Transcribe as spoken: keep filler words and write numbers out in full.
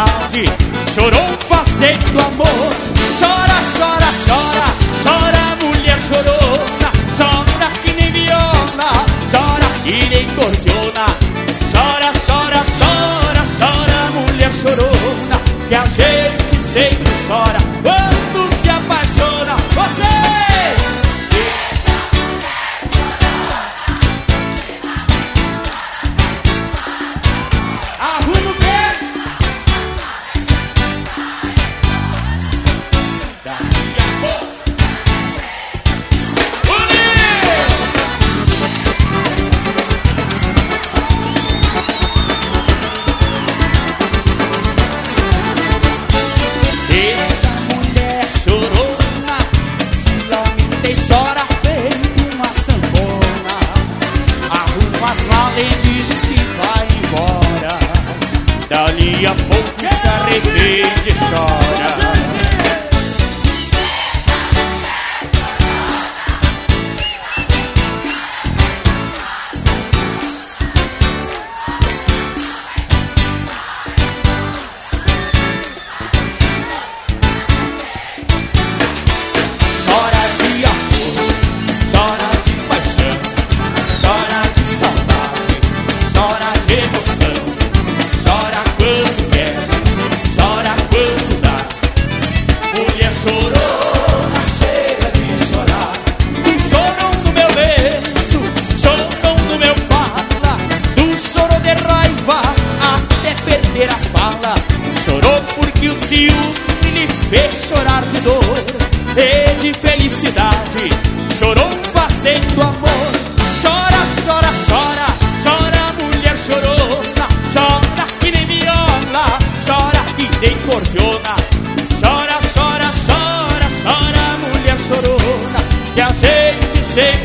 saudade, chorou fazendo amor. Chora, chora, chora, chora mulher chorona, chora que nem viola, chora que nem cordiona. Chora, chora, chora, chora mulher chorona, que a gente sempre chora quando se apaixona. Você! Dali a pouco se arrepende e chora. Chora de amor, chora de paixão, chora de saudade, chora de emoção. Chora quando quer, chora quando dá. Mulher chorona, chega de chorar. Do chorão no meu lenço, chorão no meu fala, do choro de raiva até perder a fala. Chorou porque o ciúme lhe fez chorar de dor e de felicidade. Chorou fazendo amor. Chora, chora, chora, chora mulher chorona, chora que nem viola, chora que nem cordiona. Chora, chora, chora, chora mulher chorona, que a gente sempre